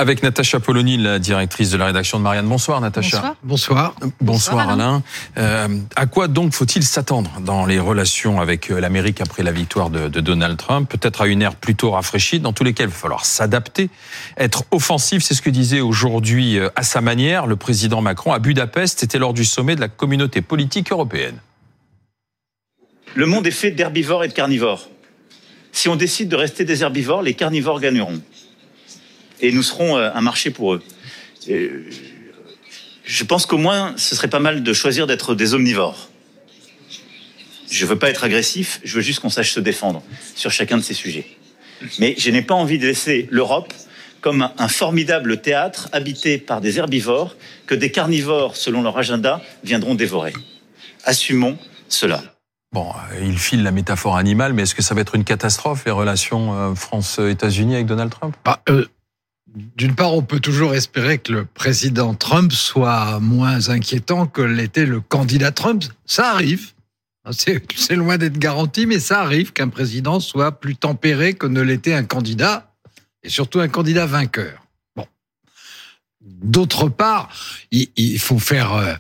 Avec Natacha Polony, la directrice de la rédaction de Marianne. Bonsoir Natacha. Bonsoir. Bonsoir Alain. À quoi donc faut-il s'attendre dans les relations avec l'Amérique après la victoire de Donald Trump? Peut-être à une ère plutôt rafraîchie, dans tous les cas il va falloir s'adapter, être offensif, c'est ce que disait aujourd'hui à sa manière le président Macron à Budapest, c'était lors du sommet de la communauté politique européenne. Le monde est fait d'herbivores et de carnivores. Si on décide de rester des herbivores, les carnivores gagneront. Et nous serons un marché pour eux. Je pense qu'au moins, ce serait pas mal de choisir d'être des omnivores. Je veux pas être agressif, je veux juste qu'on sache se défendre sur chacun de ces sujets. Mais je n'ai pas envie de laisser l'Europe comme un formidable théâtre habité par des herbivores que des carnivores, selon leur agenda, viendront dévorer. Assumons cela. Bon, il file la métaphore animale, mais est-ce que ça va être une catastrophe, les relations France-États-Unis avec Donald Trump ? D'une part, on peut toujours espérer que le président Trump soit moins inquiétant que l'était le candidat Trump. Ça arrive. C'est loin d'être garanti, mais ça arrive qu'un président soit plus tempéré que ne l'était un candidat, et surtout un candidat vainqueur. Bon. D'autre part, il faut faire...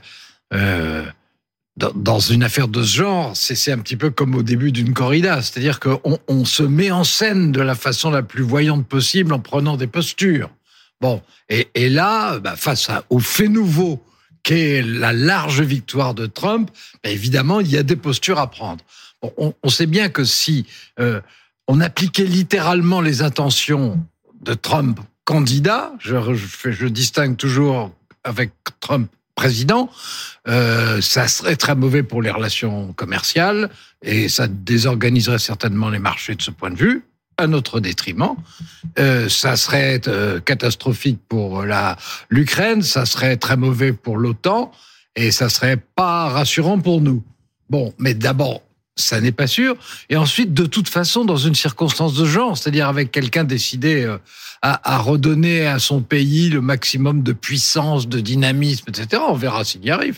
Dans une affaire de ce genre, c'est un petit peu comme au début d'une corrida, c'est-à-dire qu'on se met en scène de la façon la plus voyante possible en prenant des postures. Bon, et là, face au fait nouveau qu'est la large victoire de Trump, évidemment, il y a des postures à prendre. Bon, on sait bien que si on appliquait littéralement les intentions de Trump candidat, je distingue toujours avec Trump président, ça serait très mauvais pour les relations commerciales et ça désorganiserait certainement les marchés de ce point de vue, à notre détriment. Ça serait catastrophique pour l'Ukraine, ça serait très mauvais pour l'OTAN et ça serait pas rassurant pour nous. Bon, mais d'abord, ça n'est pas sûr. Et ensuite, de toute façon, dans une circonstance de genre, c'est-à-dire avec quelqu'un décidé à redonner à son pays le maximum de puissance, de dynamisme, etc., on verra s'il y arrive.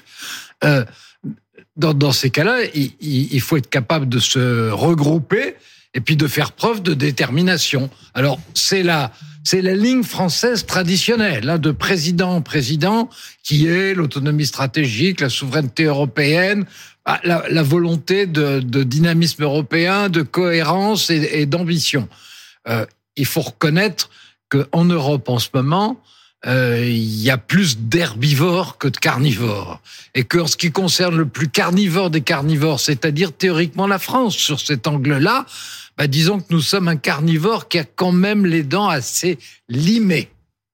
Dans ces cas-là, il faut être capable de se regrouper et puis de faire preuve de détermination. Alors, c'est la ligne française traditionnelle, de président en président, qui est l'autonomie stratégique, la souveraineté européenne, la volonté de dynamisme européen, de cohérence et d'ambition. Il faut reconnaître qu'en Europe, en ce moment, il y a plus d'herbivores que de carnivores. Et qu'en ce qui concerne le plus carnivore des carnivores, c'est-à-dire théoriquement la France, sur cet angle-là, disons que nous sommes un carnivore qui a quand même les dents assez limées.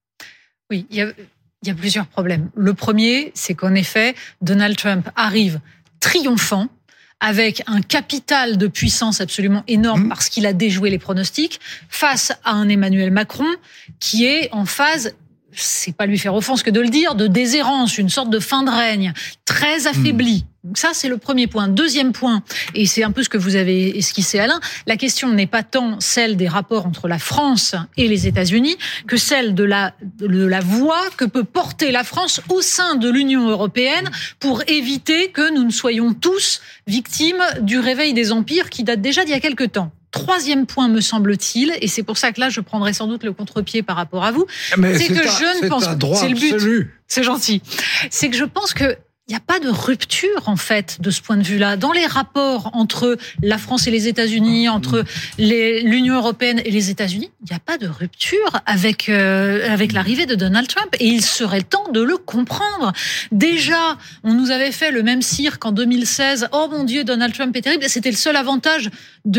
Oui, il y a plusieurs problèmes. Le premier, c'est qu'en effet, Donald Trump arrive triomphant, avec un capital de puissance absolument énorme parce qu'il a déjoué les pronostics, face à un Emmanuel Macron qui est en phase, c'est pas lui faire offense que de le dire, de déshérence, une sorte de fin de règne, très affaibli. Donc ça, c'est le premier point. Deuxième point, et c'est un peu ce que vous avez esquissé, Alain, la question n'est pas tant celle des rapports entre la France et les États-Unis que celle de la voix que peut porter la France au sein de l'Union européenne pour éviter que nous ne soyons tous victimes du réveil des empires qui date déjà d'il y a quelque temps. Troisième point, me semble-t-il, et c'est pour ça que là, je prendrai sans doute le contre-pied par rapport à vous, c'est que je ne pense pas, c'est le but, absolu. C'est gentil, c'est que je pense que il n'y a pas de rupture, en fait, de ce point de vue-là. Dans les rapports entre la France et les États-Unis, entre l'Union européenne et les États-Unis, il n'y a pas de rupture avec l'arrivée de Donald Trump. Et il serait temps de le comprendre. Déjà, on nous avait fait le même cirque en 2016. Oh mon Dieu, Donald Trump est terrible. C'était le seul avantage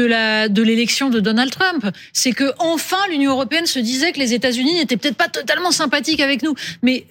de l'élection de Donald Trump. C'est que, enfin, l'Union européenne se disait que les États-Unis n'étaient peut-être pas totalement sympathiques avec nous. Mais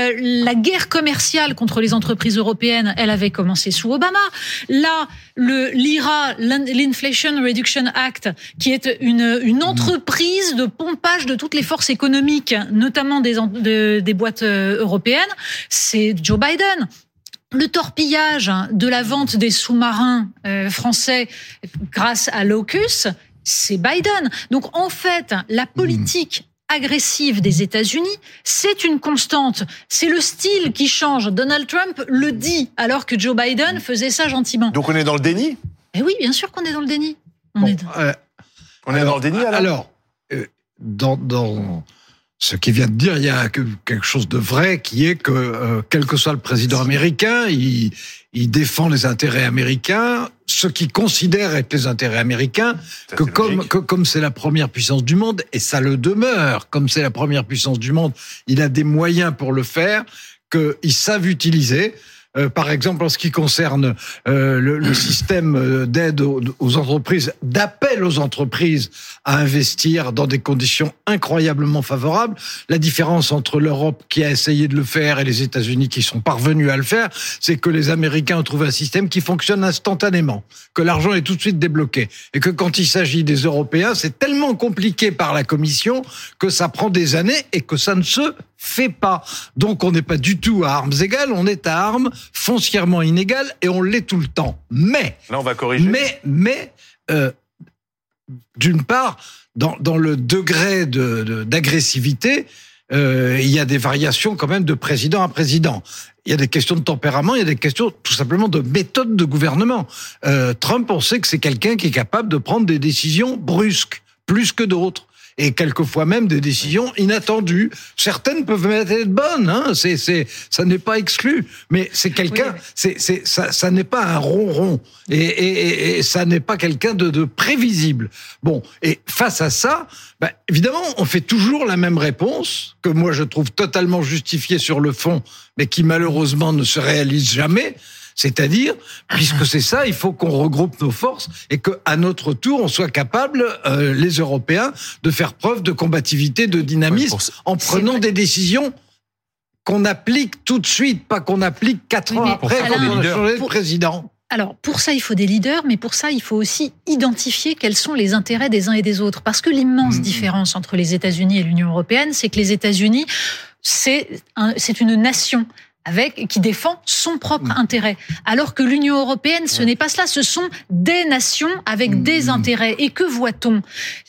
la guerre commerciale contre les entreprises européenne, elle avait commencé sous Obama. Là, l'IRA, l'Inflation Reduction Act, qui est une entreprise de pompage de toutes les forces économiques, notamment des boîtes européennes, c'est Joe Biden. Le torpillage de la vente des sous-marins français grâce à l'AUKUS, c'est Biden. Donc en fait, la politique agressive des États-Unis, c'est une constante. C'est le style qui change. Donald Trump le dit, alors que Joe Biden faisait ça gentiment. Donc on est dans le déni ? Eh oui, bien sûr qu'on est dans le déni. On est dans le déni, alors Ce qu'il vient de dire, il y a quelque chose de vrai qui est que, quel que soit le président américain, il défend les intérêts américains, ce qu'il considère être les intérêts américains, comme c'est la première puissance du monde, et ça le demeure, comme c'est la première puissance du monde, il a des moyens pour le faire, qu'ils savent utiliser. Par exemple, en ce qui concerne le système d'aide aux entreprises, d'appel aux entreprises à investir dans des conditions incroyablement favorables. La différence entre l'Europe qui a essayé de le faire et les États-Unis qui sont parvenus à le faire, c'est que les Américains ont trouvé un système qui fonctionne instantanément, que l'argent est tout de suite débloqué, et que quand il s'agit des Européens, c'est tellement compliqué par la Commission que ça prend des années et que ça ne se fait pas. Donc on n'est pas du tout à armes égales, on est à armes foncièrement inégales et on l'est tout le temps. Mais là on va corriger. Mais d'une part, dans le degré d'agressivité, il y a des variations quand même de président à président. Il y a des questions de tempérament, il y a des questions tout simplement de méthode de gouvernement. Trump, on sait que c'est quelqu'un qui est capable de prendre des décisions brusques, plus que d'autres. Et quelquefois même des décisions inattendues. Certaines peuvent même être bonnes, hein. Ça n'est pas exclu. Mais c'est quelqu'un, ça n'est pas un ronron. Et ça n'est pas quelqu'un de prévisible. Bon. Et face à ça, évidemment, on fait toujours la même réponse, que moi je trouve totalement justifiée sur le fond, mais qui malheureusement ne se réalise jamais. C'est-à-dire, puisque c'est ça, il faut qu'on regroupe nos forces et qu'à notre tour, on soit capable, les Européens, de faire preuve de combativité, de dynamisme, en prenant des décisions qu'on applique tout de suite, pas qu'on applique 4 ans après quand on a changé de président. Alors, pour ça, il faut des leaders, mais pour ça, il faut aussi identifier quels sont les intérêts des uns et des autres. Parce que l'immense différence entre les États-Unis et l'Union européenne, c'est que les États-Unis, c'est une nation qui défend son propre intérêt. Alors que l'Union européenne, ce n'est pas cela, ce sont des nations avec des intérêts. Et que voit-on ?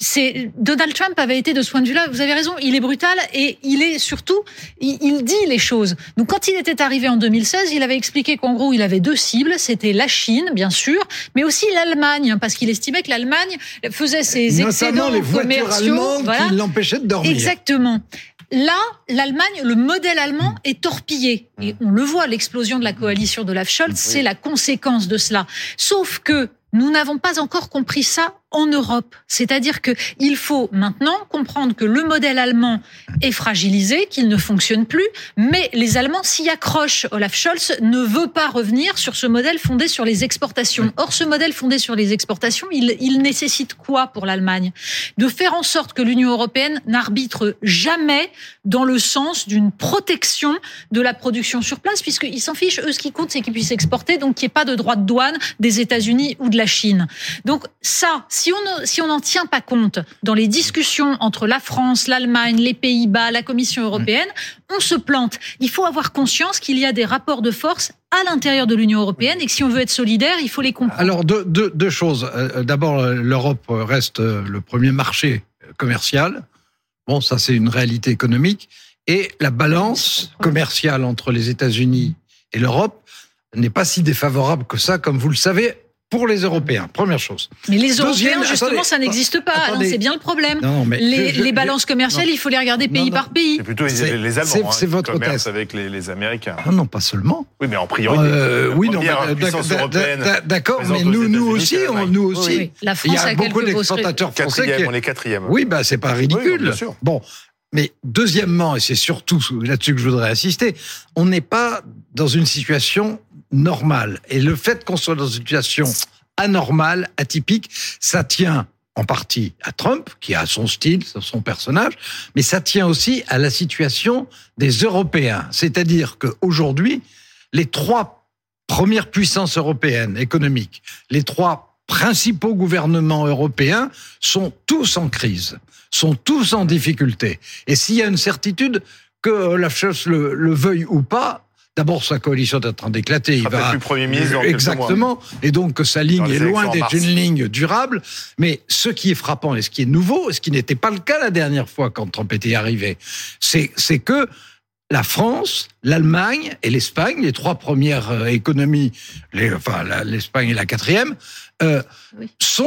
Donald Trump avait été de ce point de vue-là, vous avez raison, il est brutal et il est surtout, il dit les choses. Donc quand il était arrivé en 2016, il avait expliqué qu'en gros, il avait 2 cibles, c'était la Chine, bien sûr, mais aussi l'Allemagne, parce qu'il estimait que l'Allemagne faisait ses excédents commerciaux. Qui l'empêchaient de dormir. Exactement. Là, l'Allemagne, le modèle allemand est torpillé. Et on le voit, l'explosion de la coalition d'Olaf Scholz, c'est la conséquence de cela. Sauf que nous n'avons pas encore compris ça en Europe. C'est-à-dire que il faut maintenant comprendre que le modèle allemand est fragilisé, qu'il ne fonctionne plus, mais les Allemands s'y accrochent. Olaf Scholz ne veut pas revenir sur ce modèle fondé sur les exportations. Or, ce modèle fondé sur les exportations, il nécessite quoi pour l'Allemagne ? De faire en sorte que l'Union européenne n'arbitre jamais dans le sens d'une protection de la production sur place, puisqu'ils s'en fichent. Eux, ce qui compte, c'est qu'ils puissent exporter, donc qu'il n'y ait pas de droits de douane des États-Unis ou de la Chine. Donc ça, si on n'en tient pas compte dans les discussions entre la France, l'Allemagne, les Pays-Bas, la Commission européenne, on se plante. Il faut avoir conscience qu'il y a des rapports de force à l'intérieur de l'Union européenne et que si on veut être solidaire, il faut les comprendre. Alors, deux choses. D'abord, l'Europe reste le premier marché commercial. Bon, ça, c'est une réalité économique. Et la balance commerciale entre les États-Unis et l'Europe n'est pas si défavorable que ça, comme vous le savez, pour les Européens. Première chose. Mais les Européens, justement, ça n'existe pas. Non, c'est bien le problème. Non, mais les balances commerciales, il faut les regarder pays par pays. C'est plutôt les Allemands c'est votre commerce thèse. avec les Américains. Non, pas seulement. Oui, mais en priorité. D'accord, mais nous aussi. Oui. La France il y a beaucoup d'exportateurs français. On est 4e. Oui, c'est pas ridicule. Oui, bien sûr. Bon. Mais deuxièmement, et c'est surtout là-dessus que je voudrais insister, on n'est pas dans une situation normale. Et le fait qu'on soit dans une situation anormale, atypique, ça tient en partie à Trump, qui a son style, son personnage, mais ça tient aussi à la situation des Européens. C'est-à-dire qu'aujourd'hui, les 3 premières puissances européennes économiques, les 3 principaux gouvernements européens sont tous en crise, sont tous en difficulté. Et s'il y a une certitude, que Olaf Scholz le veuille ou pas, d'abord, sa coalition est en train d'éclater. Il va plus Premier ministre dans exactement. Quelques mois. Et donc, sa ligne est loin d'être une ligne durable. Mais ce qui est frappant et ce qui est nouveau, ce qui n'était pas le cas la dernière fois quand Trump était arrivé, c'est que la France, l'Allemagne et l'Espagne, les 3 premières économies, l'Espagne est la 4e, sont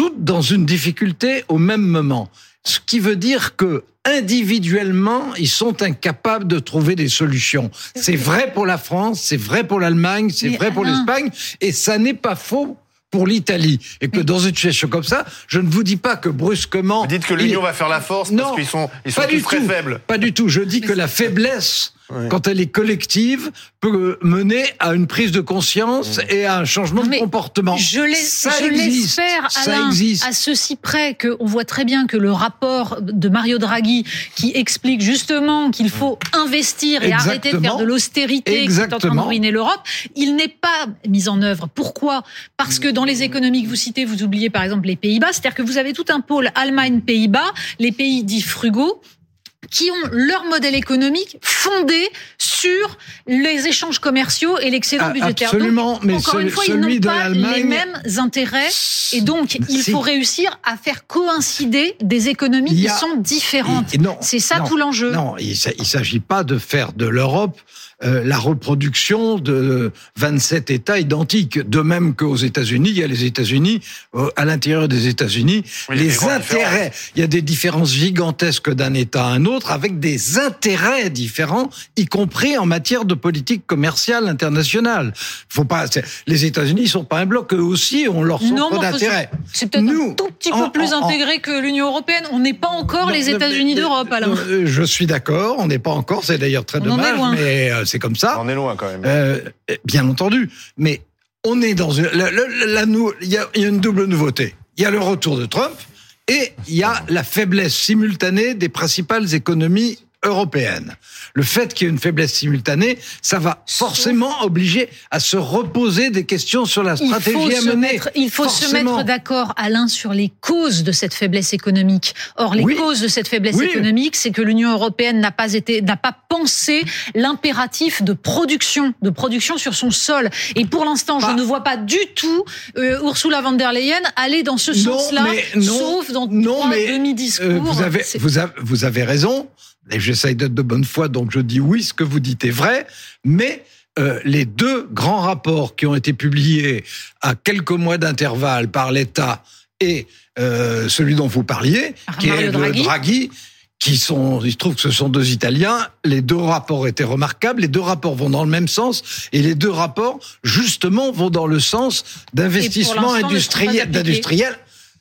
toutes dans une difficulté au même moment. Ce qui veut dire que individuellement, ils sont incapables de trouver des solutions. C'est vrai pour la France, c'est vrai pour l'Allemagne, c'est vrai pour l'Espagne, et ça n'est pas faux pour l'Italie. Et que dans une situation comme ça, je ne vous dis pas que brusquement... Vous dites que l'Union va faire la force parce qu'ils sont tous très faibles. Pas du tout. Je dis que la faiblesse, quand elle est collective, peut mener à une prise de conscience et à un changement de comportement. Je l'espère, Alain, à ceci près qu'on voit très bien que le rapport de Mario Draghi qui explique justement qu'il faut investir et arrêter de faire de l'austérité qui est en train de ruiner l'Europe, il n'est pas mis en œuvre. Pourquoi ? Parce que dans les économies que vous citez, vous oubliez par exemple les Pays-Bas, c'est-à-dire que vous avez tout un pôle Allemagne-Pays-Bas, les pays dits frugaux, qui ont leur modèle économique fondé sur les échanges commerciaux et l'excédent budgétaire. Absolument, donc, mais encore une fois, ils n'ont pas les mêmes intérêts, et donc il faut réussir à faire coïncider des économies qui sont différentes. C'est ça tout l'enjeu. Non, il s'agit pas de faire de l'Europe la reproduction de 27 États identiques. De même qu'aux États-Unis, il y a les États-Unis, à l'intérieur des États-Unis, les intérêts. Il y a des différences gigantesques d'un État à un autre, avec des intérêts différents, y compris en matière de politique commerciale internationale. Faut pas, les États-Unis sont pas un bloc, eux aussi ont leur centre d'intérêt. C'est peut-être un tout petit peu plus intégré que l'Union européenne. On n'est pas encore les États-Unis d'Europe, Alain. Je suis d'accord, on n'est pas encore, c'est d'ailleurs très dommage, mais c'est comme ça. On est loin quand même. Bien entendu, mais on est dans il y a une double nouveauté. Il y a le retour de Trump et il y a la faiblesse simultanée des principales économies européennes. Le fait qu'il y ait une faiblesse simultanée, ça va forcément obliger à se reposer des questions sur la stratégie à mener. Il faut se mettre d'accord, Alain, sur les causes de cette faiblesse économique. Or, les causes de cette faiblesse économique, c'est que l'Union européenne n'a pas pensé l'impératif de production sur son sol. Et pour l'instant, je ne vois pas du tout Ursula von der Leyen aller dans ce sens-là, sauf dans trois demi-discours. Vous avez raison. Et j'essaye d'être de bonne foi, donc je dis oui, ce que vous dites est vrai, mais les deux grands rapports qui ont été publiés à quelques mois d'intervalle par l'État et celui dont vous parliez, qui est le Draghi, il se trouve que ce sont deux Italiens, les deux rapports étaient remarquables, les deux rapports vont dans le même sens, et les deux rapports, justement, vont dans le sens d'investissement industriel.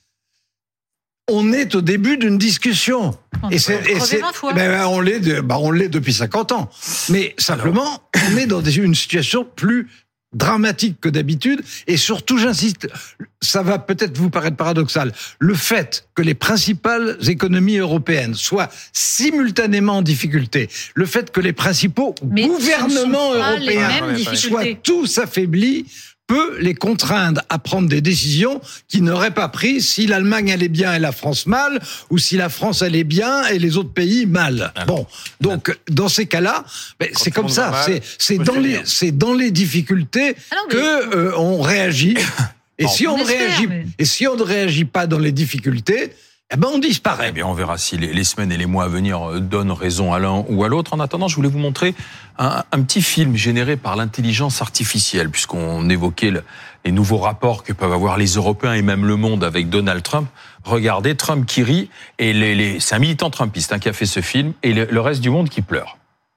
On est au début d'une discussion. On l'est depuis 50 ans. Mais simplement, on est dans une situation plus dramatique que d'habitude. Et surtout, j'insiste, ça va peut-être vous paraître paradoxal, le fait que les principales économies européennes soient simultanément en difficulté, le fait que les principaux gouvernements européens soient tous affaiblis, peut les contraindre à prendre des décisions qu'ils n'auraient pas prises si l'Allemagne allait bien et la France mal, ou si la France allait bien et les autres pays mal. Bon, donc dans ces cas-là, c'est comme ça. C'est dans les difficultés que on réagit. Et si on ne réagit pas dans les difficultés, on disparaît. Eh bien, on verra si les semaines et les mois à venir donnent raison à l'un ou à l'autre. En attendant, je voulais vous montrer un petit film généré par l'intelligence artificielle, puisqu'on évoquait les nouveaux rapports que peuvent avoir les Européens et même le monde avec Donald Trump. Regardez, Trump qui rit, et c'est un militant trumpiste qui a fait ce film, et le reste du monde qui pleure.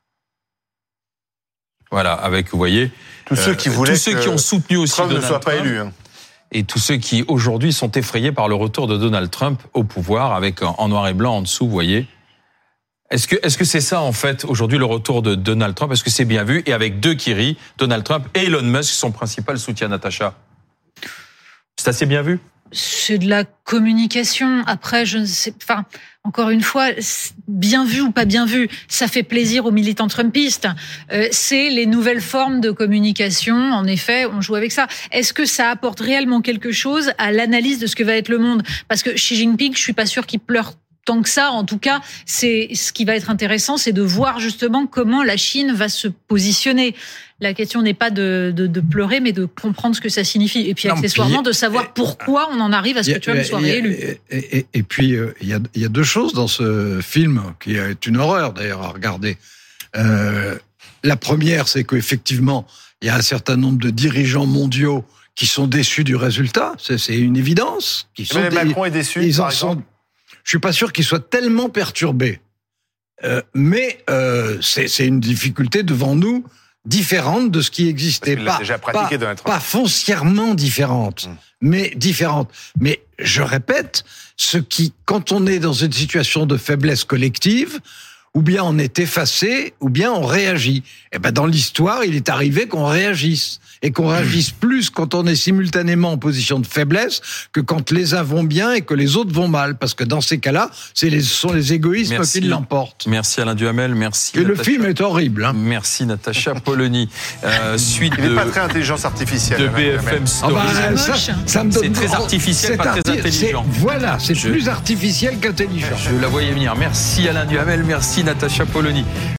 Voilà, avec, vous voyez, tous ceux qui ont soutenu aussi Trump Donald ne soit pas Trump. élu. Et tous ceux qui, aujourd'hui, sont effrayés par le retour de Donald Trump au pouvoir, avec en noir et blanc en dessous, vous voyez. Est-ce que c'est ça, en fait, aujourd'hui, le retour de Donald Trump? Est-ce que c'est bien vu? Et avec deux qui rient, Donald Trump et Elon Musk, son principal soutien, Natacha. C'est assez bien vu? C'est de la communication. Après, je ne sais, encore une fois, bien vu ou pas bien vu, ça fait plaisir aux militants trumpistes. C'est les nouvelles formes de communication. En effet, on joue avec ça. Est-ce que ça apporte réellement quelque chose à l'analyse de ce que va être le monde? Parce que Xi Jinping, je suis pas sûr qu'il pleure tant que ça. En tout cas, c'est ce qui va être intéressant, c'est de voir justement comment la Chine va se positionner. La question n'est pas de pleurer, mais de comprendre ce que ça signifie. Et puis, accessoirement, de savoir pourquoi on en arrive à ce que Trump soit réélu. Et puis, il y a deux choses dans ce film qui est une horreur, d'ailleurs, à regarder. La première, c'est qu'effectivement, il y a un certain nombre de dirigeants mondiaux qui sont déçus du résultat. C'est une évidence. Macron est déçu, par exemple. Je suis pas sûr qu'il soit tellement perturbé. Mais c'est une difficulté devant nous différente de ce qui existait. Parce qu'il l'a déjà pratiqué Donald Trump. Pas foncièrement différente, mais différente. Mais je répète, quand on est dans une situation de faiblesse collective, ou bien on est effacé, ou bien on réagit. Et ben dans l'histoire, il est arrivé qu'on réagisse. Et qu'on réagisse plus quand on est simultanément en position de faiblesse que quand les uns vont bien et que les autres vont mal. Parce que dans ces cas-là, ce sont les égoïsmes qui l'emportent. Merci Alain Duhamel, merci. Et le film est horrible. Merci Natacha Polony. Suite il n'est pas très intelligence artificielle. De BFM Story. Ça me donne... C'est très artificiel, pas très intelligent. Voilà, c'est plus artificiel qu'intelligent. Je la voyais venir. Merci Alain Duhamel, merci Natacha Polony.